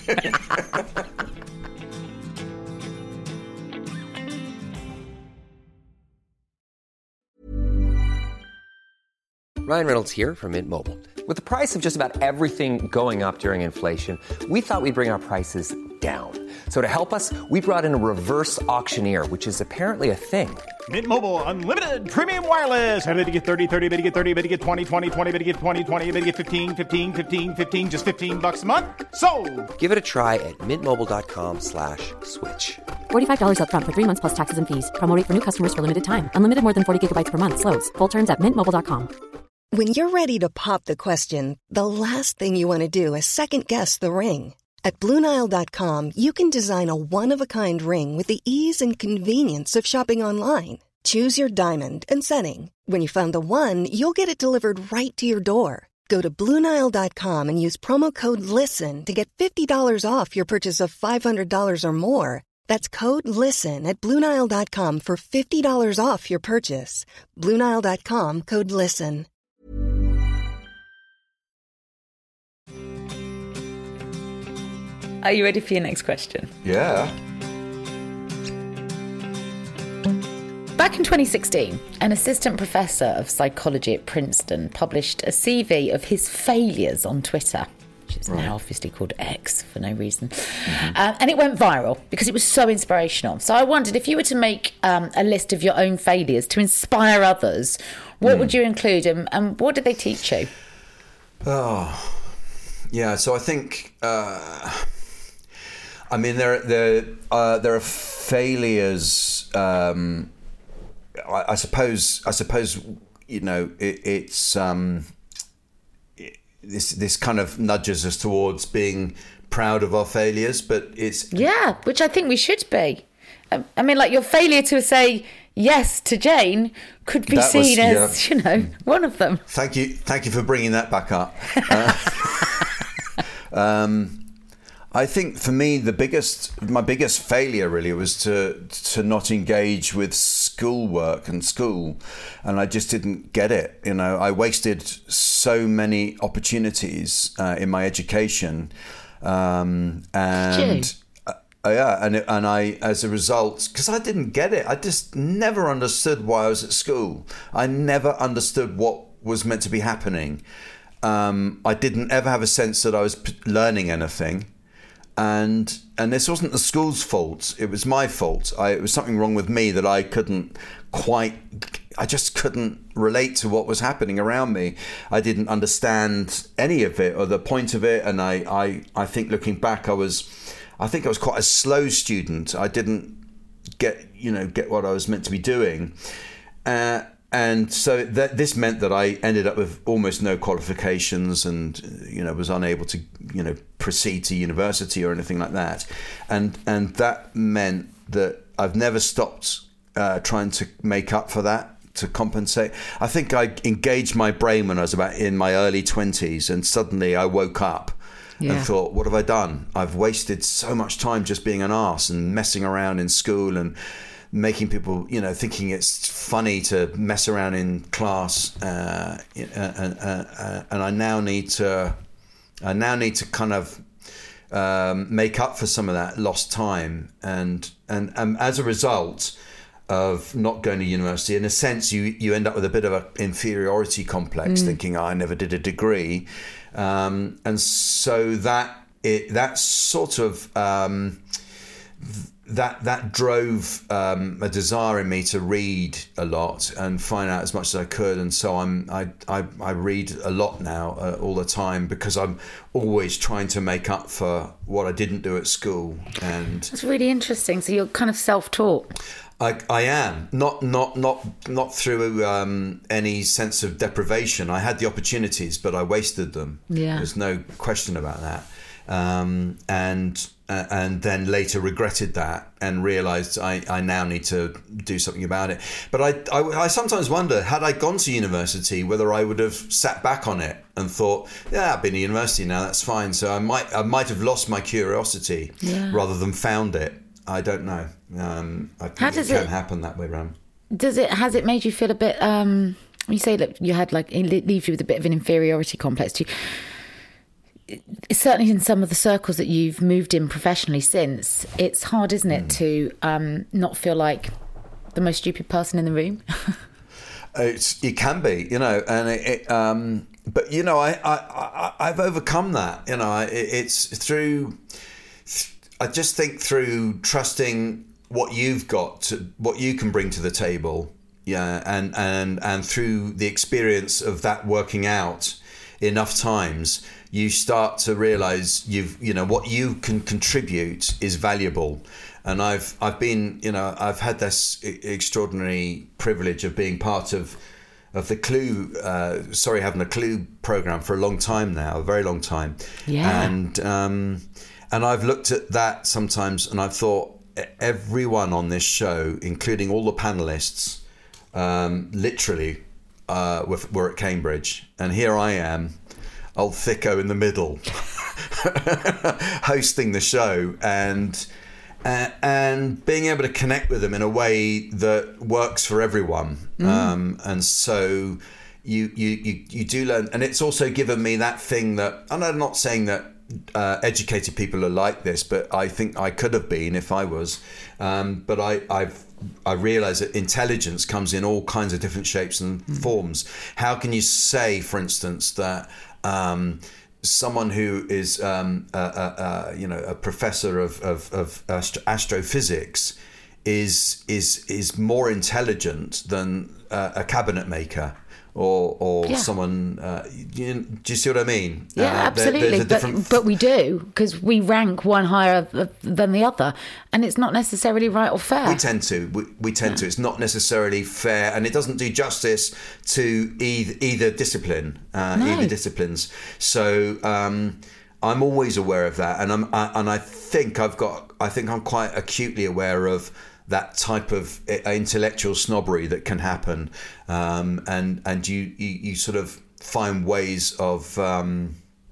A: Ryan Reynolds here from Mint Mobile. With the price of just about everything going up during inflation, we thought we'd bring our prices down. So to help us, we brought in a reverse auctioneer, which is apparently a thing.
B: Mint Mobile Unlimited Premium Wireless. How to get thirty, thirty, how to get thirty, how to get twenty, twenty, twenty, how to get twenty, twenty, how to get fifteen, fifteen, fifteen, fifteen, just fifteen bucks a month? Sold!
A: Give it a try at mintmobile.com slash switch.
C: forty-five dollars up front for three months plus taxes and fees. Promo rate for new customers for limited time. Unlimited more than forty gigabytes per month. Slows full terms at mint mobile dot com.
G: When you're ready to pop the question, the last thing you want to do is second-guess the ring. At Blue Nile dot com, you can design a one-of-a-kind ring with the ease and convenience of shopping online. Choose your diamond and setting. When you find the one, you'll get it delivered right to your door. Go to Blue Nile dot com and use promo code LISTEN to get fifty dollars off your purchase of five hundred dollars or more. That's code LISTEN at Blue Nile dot com for fifty dollars off your purchase. Blue Nile dot com, code LISTEN.
E: Are you ready for your next question?
F: Yeah.
E: Back in twenty sixteen, an assistant professor of psychology at Princeton published a C V of his failures on Twitter, which is right. now obviously called X for no reason. Mm-hmm. Uh, and it went viral because it was so inspirational. So I wondered, if you were to make um, a list of your own failures to inspire others, what mm. would you include, and, and what did they teach you?
F: Oh, yeah. So I think, uh, I mean, there, there, uh, there are failures. Um, I, I suppose. I suppose you know it, it's um, it, this. This kind of nudges us towards being proud of our failures, but it's
E: yeah, which I think we should be. I mean, like, your failure to say yes to Jane could be that seen was, as, yeah. you know, one of them.
F: Thank you, thank you for bringing that back up. Uh, um, I think for me, the biggest, my biggest failure really was to to not engage with schoolwork and school, and I just didn't get it. You know, I wasted so many opportunities uh, in my education, um, and uh, yeah, and and I, as a result, because I didn't get it, I just never understood why I was at school. I never understood what was meant to be happening. Um, I didn't ever have a sense that I was p- learning anything. And and this wasn't the school's fault. It was my fault. I, it was something wrong with me that I couldn't quite, I just couldn't relate to what was happening around me. I didn't understand any of it or the point of it. And I, I, I think looking back, I was, I think I was quite a slow student. I didn't get, you know, get what I was meant to be doing. Uh, And so that this meant that I ended up with almost no qualifications, and you know was unable to you know proceed to university or anything like that, and and that meant that I've never stopped uh, trying to make up for that, to compensate. I think I engaged my brain when I was about in my early twenties, and suddenly I woke up yeah. and thought, what have I done? I've wasted so much time just being an arse and messing around in school and making people, you know, thinking it's funny to mess around in class, uh, and, uh, and I now need to, I now need to kind of um, make up for some of that lost time, and and um, as a result of not going to university, in a sense, you you end up with a bit of an inferiority complex, mm. thinking, oh, I never did a degree, um, and so that it that sort of. Um, that that drove um, a desire in me to read a lot and find out as much as I could, and so I'm I I, I read a lot now uh, all the time, because I'm always trying to make up for what I didn't do at school. And
E: it's really interesting. So you're kind of self-taught.
F: I, I am not not not not through um, any sense of deprivation. I had the opportunities, but I wasted them.
E: Yeah,
F: there's no question about that. Um, and uh, and then later regretted that and realised I, I now need to do something about it. But I, I I sometimes wonder, had I gone to university, whether I would have sat back on it and thought, yeah, I've been to university now, that's fine. So I might I might have lost my curiosity
E: yeah.
F: rather than found it. I don't know. Um, I think
E: How
F: it
E: does
F: can
E: it,
F: happen that way around.
E: Does it? Has it made you feel a bit? Um, you say that you had like it leaves you with a bit of an inferiority complex. Do you, certainly in some of the circles that you've moved in professionally since, it's hard, isn't it, mm. to um, not feel like the most stupid person in the room?
F: It's, it can be, you know, and it, it um, but you know, I, I, I I've overcome that. You know, it, it's through. I just think through trusting what you've got, to, what you can bring to the table, yeah, and and and through the experience of that working out enough times, you start to realise you've, you know, what you can contribute is valuable. And I've I've been, you know, I've had this extraordinary privilege of being part of of the Clue, uh, sorry, having a Clue program for a long time now, a very long time.
E: Yeah.
F: And um, and I've looked at that sometimes, and I've thought everyone on this show, including all the panelists, um, literally uh, were, were at Cambridge, and here I am, old thicko in the middle, hosting the show, and uh, and being able to connect with them in a way that works for everyone. Mm. Um, and so you, you you you do learn, and it's also given me that thing that, and I'm not saying that uh, educated people are like this, but I think I could have been if I was. Um, but I I've I realise that intelligence comes in all kinds of different shapes and mm. forms. How can you say, for instance, that um, someone who is, um, a, a, a, you know, a professor of, of, of astro- astrophysics is is is more intelligent than uh, a cabinet maker or or
E: yeah.
F: someone? Uh, you, do you see what I mean?
E: Yeah,
F: uh,
E: absolutely.
F: There,
E: but,
F: different...
E: but we do, because we rank one higher than the other, and it's not necessarily right or fair.
F: We tend to. We, we tend yeah. to. It's not necessarily fair, and it doesn't do justice to either, either discipline, uh,
E: no.
F: either disciplines. So um, I'm always aware of that, and I'm I, and I think I've got. I think I'm quite acutely aware of that type of intellectual snobbery that can happen, um, and and you, you you sort of find ways of um,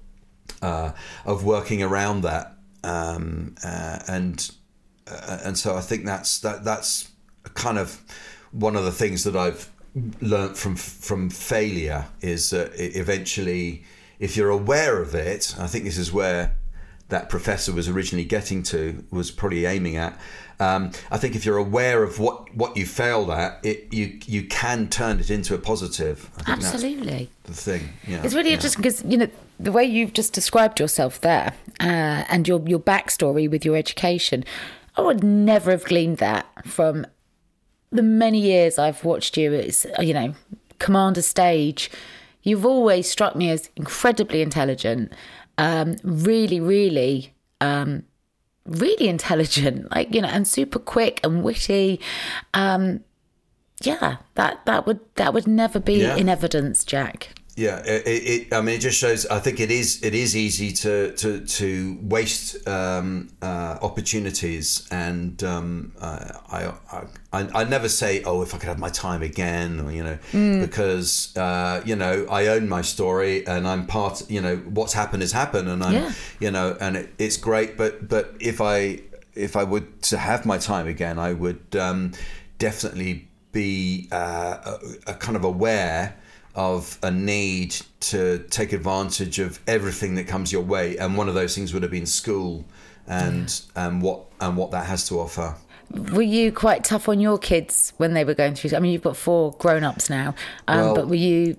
F: uh, of working around that, um, uh, and uh, and so I think that's that that's kind of one of the things that I've learnt from from failure is that eventually, if you're aware of it, I think this is where that professor was originally getting to, was probably aiming at. Um, I think if you're aware of what, what you failed at, it you you can turn it into a positive. I think
E: Absolutely.
F: That's the thing. Yeah.
E: It's really
F: yeah.
E: interesting because, you know, the way you've just described yourself there uh, and your, your backstory with your education, I would never have gleaned that from the many years I've watched you. It's, you know, command a stage. You've always struck me as incredibly intelligent, um, really, really... Um, really intelligent, like, you know, and super quick and witty. Um, yeah, that that would that would never be
F: yeah.
E: in evidence, Jack.
F: Yeah, it, it. I mean, it just shows. I think it is. It is easy to to to waste um, uh, opportunities, and um, uh, I, I I never say, oh, if I could have my time again, or you know, mm. because uh, you know, I own my story, and I'm part. You know, what's happened has happened, and I'm,
E: yeah.
F: you know, and it, it's great. But but if I if I would to have my time again, I would um, definitely be uh, a, a kind of aware of a need to take advantage of everything that comes your way, and one of those things would have been school, and yeah. and what and what that has to offer.
E: Were you quite tough on your kids when they were going through? I mean, you've got four grown-ups now, um,
F: well,
E: but were you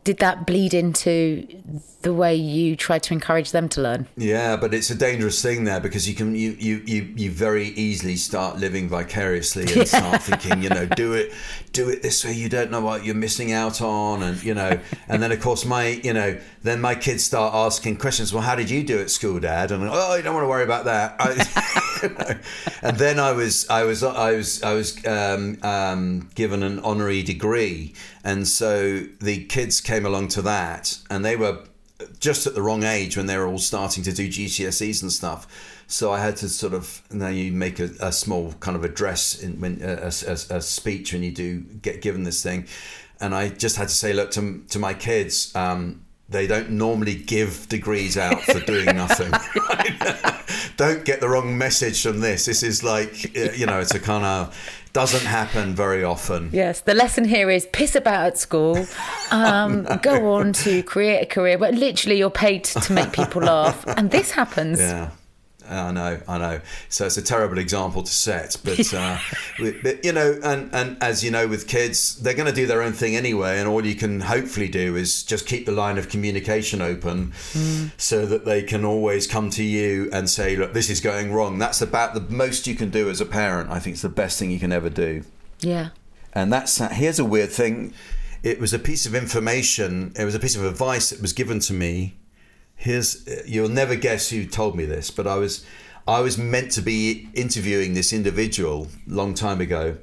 E: did that bleed into the way you tried to encourage them to learn?
F: Yeah, but it's a dangerous thing there, because you can you you you, you very easily start living vicariously and start thinking, you know, do it do it this way, you don't know what you're missing out on, and you know, and then of course my you know then my kids start asking questions. Well, how did you do at school, Dad? And oh, you don't want to worry about that. I, you know. And then I was I was I was I was um, um, given an honorary degree, and so the kids came along to that, and they were just at the wrong age when they were all starting to do G C S Es and stuff. So I had to sort of, now you make a, a small kind of address in when a, a, a speech when you do get given this thing, and I just had to say, look, to to my kids, um, they don't normally give degrees out for doing nothing. Right? Don't get the wrong message from this. This is like, you know, it's a kind of, doesn't happen very often.
E: Yes, the lesson here is piss about at school, um, go on to create a career, but literally you're paid to make people laugh, and this happens.
F: Yeah. I know, I know. So it's a terrible example to set, but, uh, but you know, and, and as you know, with kids, they're going to do their own thing anyway, and all you can hopefully do is just keep the line of communication open, mm. so that they can always come to you and say, look, this is going wrong. That's about the most you can do as a parent. I think it's the best thing you can ever do.
E: Yeah.
F: And that's, here's a weird thing. It was a piece of information, it was a piece of advice that was given to me. Here's, you'll never guess who told me this, but I was I was meant to be interviewing this individual a long time ago,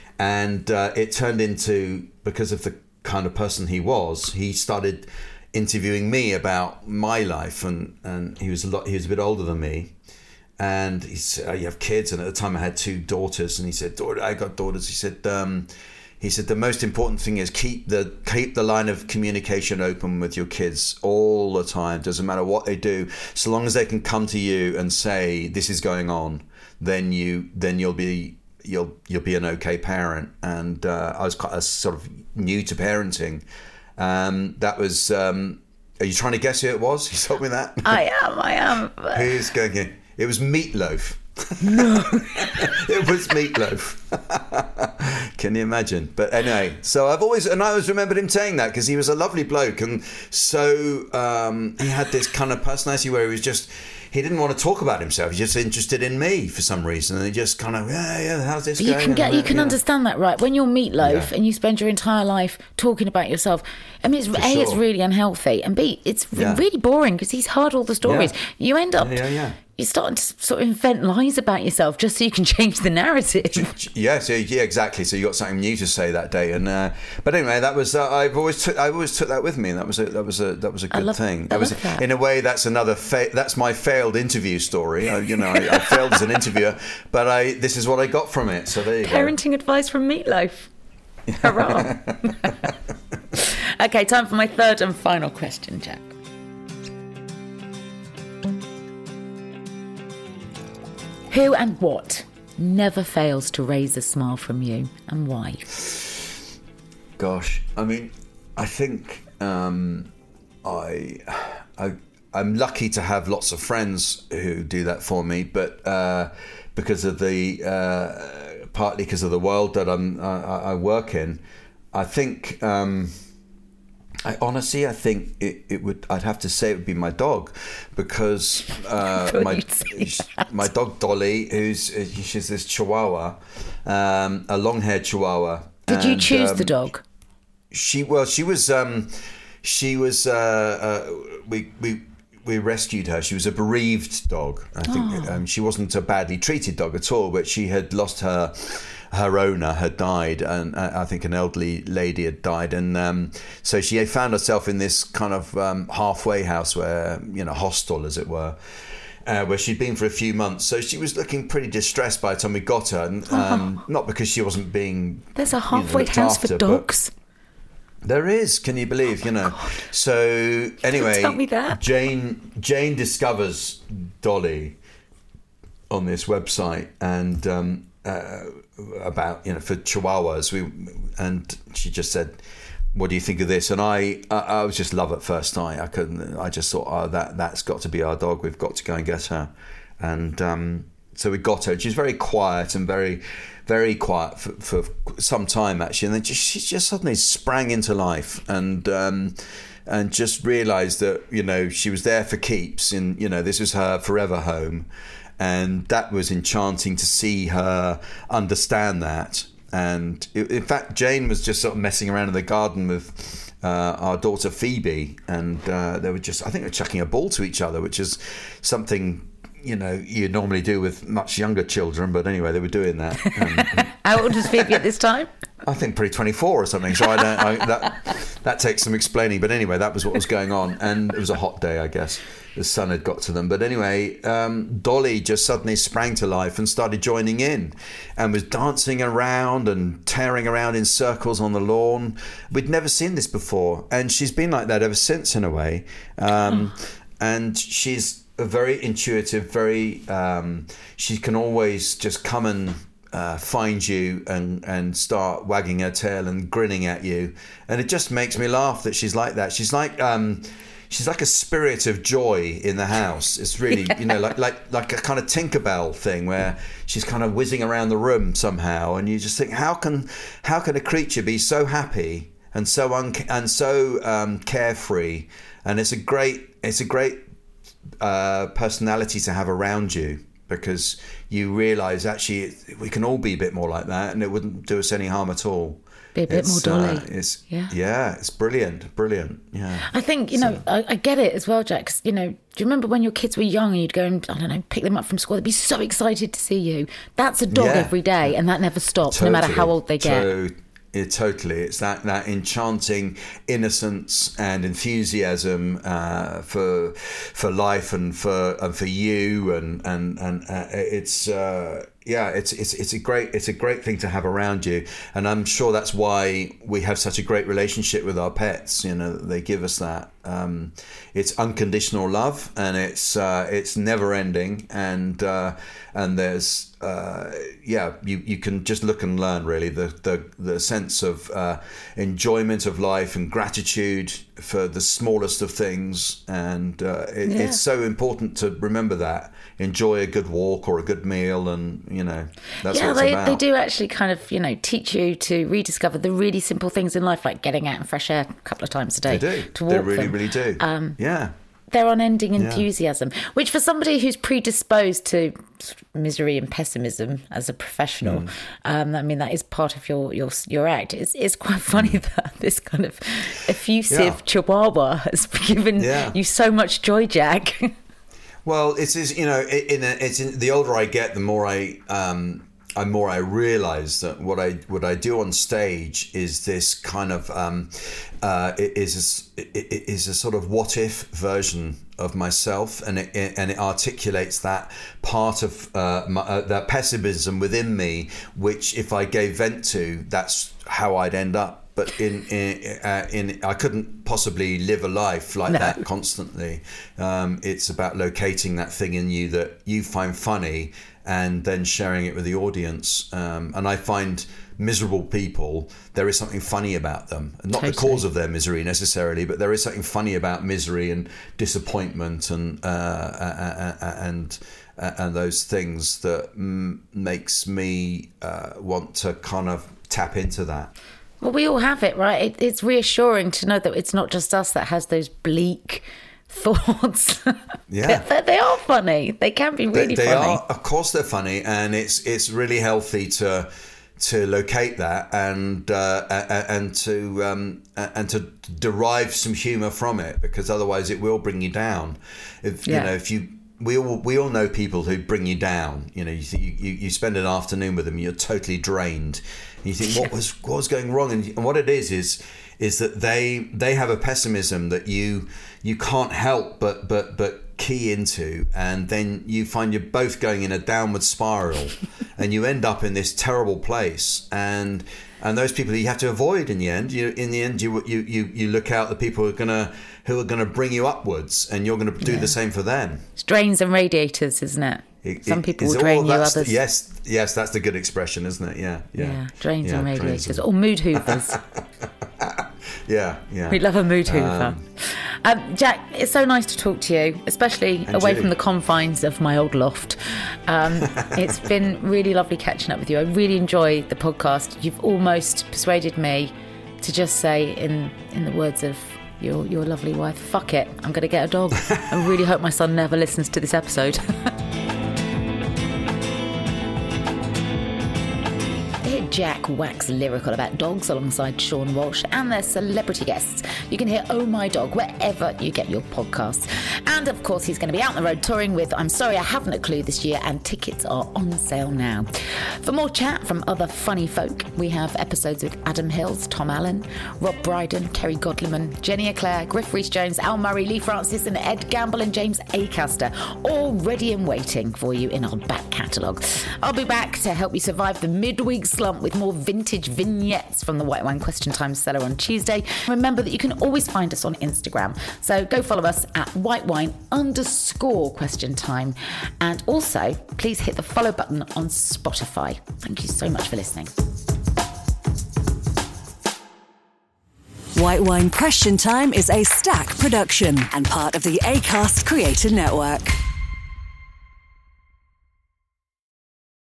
F: and uh, it turned into, because of the kind of person he was, he started interviewing me about my life, and, and he was a lot he was a bit older than me, and he said, oh, you have kids? And at the time I had two daughters, and he said, Daughter, I got daughters. He said, um, He said the most important thing is keep the keep the line of communication open with your kids all the time. Doesn't matter what they do, so long as they can come to you and say this is going on, then you then you'll be you'll you'll be an okay parent. And uh, I was quite a sort of new to parenting. Um, that was. Um, are you trying to guess who it was? He told me that.
E: I am. I am.
F: Who's going in? It was Meatloaf.
E: No.
F: It was Meatloaf. Can you imagine? But anyway, so I've always, and I always remembered him saying that, because he was a lovely bloke, and so um, he had this kind of personality where he was just, he didn't want to talk about himself. He's just interested in me for some reason, and he just kind of, yeah, yeah, how's this
E: you
F: going?
E: Can get, you can
F: yeah.
E: understand that, right? When you're Meatloaf
F: Yeah.
E: and you spend your entire life talking about yourself, I mean, it's, A,
F: sure.
E: it's really unhealthy, and B, it's
F: Yeah.
E: really boring, because he's heard all the stories.
F: Yeah.
E: You end up...
F: Yeah, yeah.
E: You're starting to sort of invent lies about yourself just so you can change the narrative.
F: Yeah, so, yeah, exactly. So you got something new to say that day, and uh, but anyway, that was uh, I've always took I always took that with me, and that was a that was a that was a good
E: love,
F: thing.
E: I
F: That was
E: love that.
F: In a way, that's another fa- that's my failed interview story. I, you know, I, I failed as an interviewer, but I this is what I got from it. So there you
E: Parenting
F: go.
E: advice from Meatloaf. Hurrah! Okay, time for my third and final question, Jack. Who and what never fails to raise a smile from you, and why?
F: Gosh, I mean, I think um, I, I, I'm lucky to have lots of friends who do that for me, but uh, because of the, uh, partly because of the world that I'm, I, I work in, I think, um, I honestly, I think it, it would, I'd have to say it would be my dog, because uh, my my dog Dolly, who's she's this Chihuahua, um, a long-haired Chihuahua.
E: Did you
F: and,
E: choose
F: um,
E: the dog?
F: She well, she was um, she was uh, uh, we we we rescued her. She was a bereaved dog. I think
E: Oh.
F: um, she wasn't a badly treated dog at all, but she had lost her. Her owner had died, and uh, I think an elderly lady had died, and um, so she found herself in this kind of um, halfway house, where, you know, hostel as it were, uh, where she'd been for a few months. So she was looking pretty distressed by the time we got her, and um, not because she wasn't being.
E: There's a
F: you know,
E: halfway
F: looked
E: house
F: after,
E: for
F: but
E: dogs.
F: There is. Can you believe? You know. So anyway,
E: tell me that.
F: Jane Jane discovers Dolly on this website, and. Um, uh, about, you know, for Chihuahuas, we and she just said, what do you think of this? And I I, I was just love at first sight. I couldn't I just thought, oh, that that's got to be our dog, we've got to go and get her. And um so we got her. She's very quiet and very, very quiet for, for some time actually, and then just, she just suddenly sprang into life and um, and just realised that, you know, she was there for keeps, and, you know, this was her forever home, and that was enchanting to see her understand that. And it, in fact, Jane was just sort of messing around in the garden with uh, our daughter Phoebe, and uh, they were just, I think, they were chucking a ball to each other, which is something, you know, you normally do with much younger children. But anyway, they were doing that. Um,
E: How old was Phoebe at this time?
F: I think probably twenty-four or something. So I don't. I, that that takes some explaining. But anyway, that was what was going on, and it was a hot day, I guess. The sun had got to them. But anyway, um, Dolly just suddenly sprang to life and started joining in, and was dancing around and tearing around in circles on the lawn. We'd never seen this before, and she's been like that ever since, in a way. Um, oh. And she's a very intuitive, very. Um, she can always just come and Uh, find you and and start wagging her tail and grinning at you, and it just makes me laugh that she's like that. She's like um, she's like a spirit of joy in the house. It's really yeah. you know like like like a kind of Tinkerbell thing where she's kind of whizzing around the room somehow, and you just think, how can how can a creature be so happy and so un- and so um, carefree? And it's a great it's a great uh, personality to have around you, because you realise actually we can all be a bit more like that, and it wouldn't do us any harm at all.
E: Be a bit
F: it's,
E: more Dolly.
F: Uh, it's,
E: yeah.
F: yeah, it's brilliant, brilliant. Yeah.
E: I think, you know, so. I, I get it as well, Jack. 'Cause, you know, do you remember when your kids were young and you'd go and, I don't know, pick them up from school? They'd be so excited to see you. That's a dog
F: yeah.
E: every day, and that never stops,
F: totally.
E: no matter how old they get.
F: To- It totally. It's that, that enchanting innocence and enthusiasm uh, for for life and for and for you, and and and uh, it's uh, yeah, it's it's it's a great it's a great thing to have around you, and I'm sure that's why we have such a great relationship with our pets. You know, they give us that. Um, it's unconditional love, and it's uh, it's never ending, and uh, and there's. Uh, yeah, you, you can just look and learn, really, the the, the sense of uh, enjoyment of life and gratitude for the smallest of things, and uh, it,
E: yeah.
F: it's so important to remember that. Enjoy a good walk or a good meal, and you know that's
E: yeah,
F: what it's
E: they,
F: about.
E: they do actually kind of, you know, teach you to rediscover the really simple things in life, like getting out in fresh air a couple of times a day.
F: They do.
E: To walk
F: they really,
E: them.
F: really do. Um, yeah.
E: Their unending enthusiasm, yeah. which for somebody who's predisposed to misery and pessimism as a professional, mm. um, I mean, that is part of your your your act. It's, it's quite funny mm. that this kind of effusive yeah. chihuahua has given yeah. you so much joy, Jack.
F: Well, it's you know, in a, it's in, the older I get, the more I. Um, the more I realise that what I what I do on stage is this kind of um, uh, is a, is a sort of what if version of myself, and it and it articulates that part of uh, my, uh, that pessimism within me, which if I gave vent to, that's how I'd end up. But in in, uh, in I couldn't possibly live a life like no. that constantly. Um, it's about locating that thing in you that you find funny, and then sharing it with the audience. Um, and I find miserable people, there is something funny about them. Not totally. The cause of their misery necessarily, but there is something funny about misery and disappointment and uh, and uh, and those things that m- makes me uh, want to kind of tap into that.
E: Well, we all have it, right? It, it's reassuring to know that it's not just us that has those bleak thoughts.
F: Yeah,
E: they, they are funny. They can be really
F: they, they
E: funny.
F: Are, of course, they're funny, and it's it's really healthy to to locate that and uh, and to um, and to derive some humour from it, because otherwise it will bring you down. If yeah. you know, if you. We all we all know people who bring you down. You know, you you, you spend an afternoon with them, you're totally drained. And you think, what was what was going wrong? And, and what it is is is that they they have a pessimism that you you can't help but but but key into, and then you find you're both going in a downward spiral, and you end up in this terrible place. And and those people you have to avoid in the end. You in the end you you you, you look out the people who are gonna. who are going to bring you upwards, and you're going to do yeah. the same for them. It's
E: drains and radiators, isn't it? it Some people will drain you, others...
F: The, yes, yes, that's the good expression, isn't it? Yeah, yeah.
E: Yeah, drains yeah, and radiators.
F: Drains and...
E: Or mood hoovers.
F: yeah, yeah.
E: We love a mood hoover.
F: Um,
E: Um, Jack, it's so nice to talk to you, especially
F: And
E: away
F: you.
E: from the confines of my old loft. Um, it's been really lovely catching up with you. I really enjoy the podcast. You've almost persuaded me to just say, in, in the words of your, your lovely wife, fuck it, I'm going to get a dog. I really hope my son never listens to this episode. Jack wax lyrical about dogs alongside Sean Walsh and their celebrity guests. You can hear Oh My Dog wherever you get your podcasts. And of course, he's going to be out on the road touring with I'm Sorry I Haven't a Clue this year, and tickets are on sale now. For more chat from other funny folk, we have episodes with Adam Hills, Tom Allen, Rob Brydon, Kerry Godliman, Jenny Eclair, Griff Rhys-Jones, Al Murray, Lee Francis and Ed Gamble and James Acaster, all ready and waiting for you in our back catalogue. I'll be back to help you survive the midweek slump with more vintage vignettes from the White Wine Question Time cellar on Tuesday. Remember that you can always find us on Instagram, so go follow us at whitewine underscore question time, and also please hit the follow button on Spotify. Thank you so much for listening.
H: White Wine Question Time is a Stack production and part of the Acast Creator Network.